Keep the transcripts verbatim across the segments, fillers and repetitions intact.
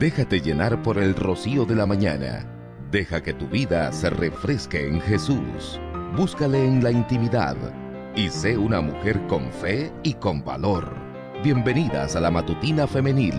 Déjate llenar por el rocío de la mañana. Deja que tu vida se refresque en Jesús. Búscale en la intimidad y sé una mujer con fe y con valor. Bienvenidas a la Matutina Femenil.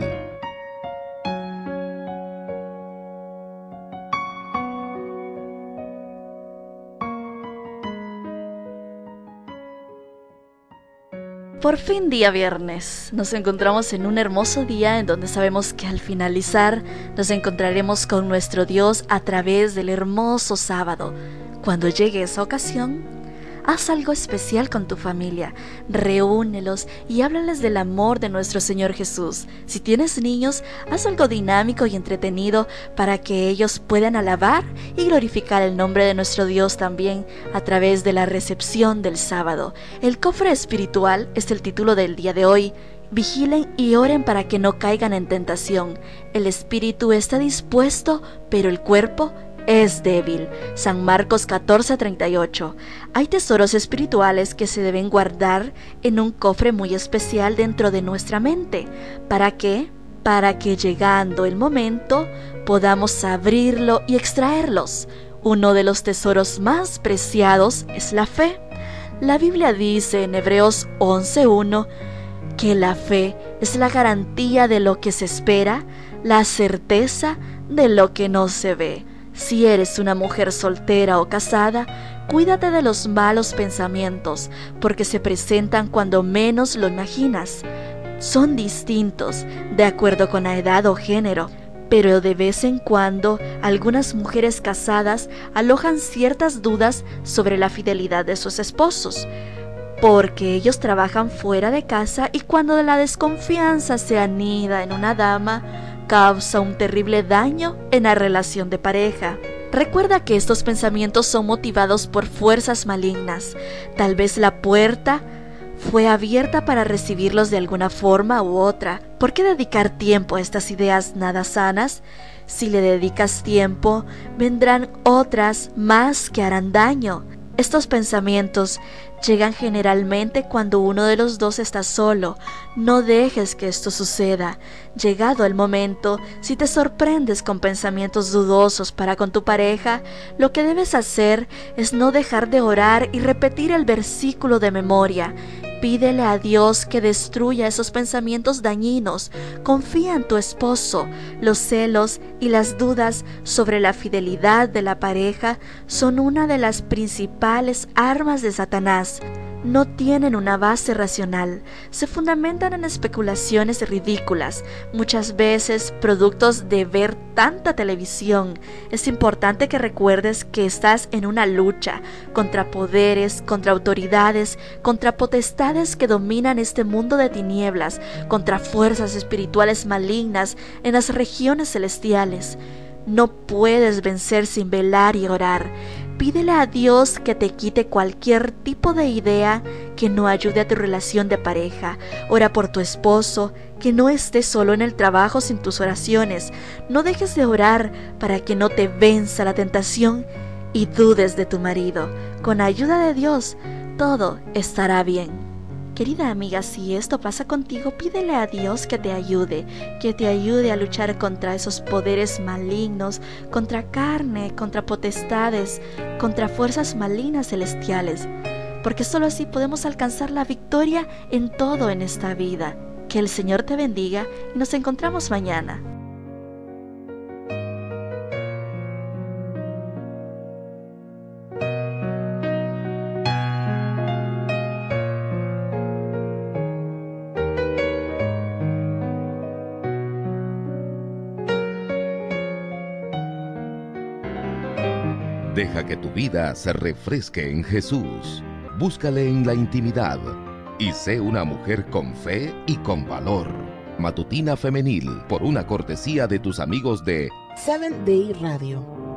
Por fin día viernes, nos encontramos en un hermoso día en donde sabemos que al finalizar nos encontraremos con nuestro Dios a través del hermoso sábado. Cuando llegue esa ocasión, haz algo especial con tu familia, reúnelos y háblales del amor de nuestro Señor Jesús. Si tienes niños, haz algo dinámico y entretenido para que ellos puedan alabar y glorificar el nombre de nuestro Dios también a través de la recepción del sábado. El cofre espiritual es el título del día de hoy. Vigilen y oren para que no caigan en tentación. El espíritu está dispuesto, pero el cuerpo es débil. San Marcos catorce treinta y ocho. Hay tesoros espirituales que se deben guardar en un cofre muy especial dentro de nuestra mente. ¿Para qué? Para que llegando el momento podamos abrirlo y extraerlos. Uno de los tesoros más preciados es la fe. La Biblia dice en Hebreos once uno que la fe es la garantía de lo que se espera, la certeza de lo que no se ve. Si eres una mujer soltera o casada, cuídate de los malos pensamientos, porque se presentan cuando menos lo imaginas. Son distintos, de acuerdo con la edad o género, pero de vez en cuando algunas mujeres casadas alojan ciertas dudas sobre la fidelidad de sus esposos, porque ellos trabajan fuera de casa y cuando la desconfianza se anida en una dama, causa un terrible daño en la relación de pareja. Recuerda que estos pensamientos son motivados por fuerzas malignas. Tal vez la puerta fue abierta para recibirlos de alguna forma u otra. ¿Por qué dedicar tiempo a estas ideas nada sanas? Si le dedicas tiempo, vendrán otras más que harán daño. Estos pensamientos llegan generalmente cuando uno de los dos está solo. No dejes que esto suceda. Llegado el momento, si te sorprendes con pensamientos dudosos para con tu pareja, lo que debes hacer es no dejar de orar y repetir el versículo de memoria. Pídele a Dios que destruya esos pensamientos dañinos. Confía en tu esposo. Los celos y las dudas sobre la fidelidad de la pareja son una de las principales armas de Satanás. No tienen una base racional, se fundamentan en especulaciones ridículas, muchas veces productos de ver tanta televisión. Es importante que recuerdes que estás en una lucha contra poderes, contra autoridades, contra potestades que dominan este mundo de tinieblas, contra fuerzas espirituales malignas en las regiones celestiales. No puedes vencer sin velar y orar. Pídele a Dios que te quite cualquier tipo de idea que no ayude a tu relación de pareja. Ora por tu esposo, que no esté solo en el trabajo sin tus oraciones. No dejes de orar para que no te venza la tentación y dudes de tu marido. Con ayuda de Dios, todo estará bien. Querida amiga, si esto pasa contigo, pídele a Dios que te ayude, que te ayude a luchar contra esos poderes malignos, contra carne, contra potestades, contra fuerzas malignas celestiales, porque solo así podemos alcanzar la victoria en todo en esta vida. Que el Señor te bendiga y nos encontramos mañana. Deja que tu vida se refresque en Jesús. Búscale en la intimidad y sé una mujer con fe y con valor. Matutina Femenil, por una cortesía de tus amigos de Seventh Day Radio.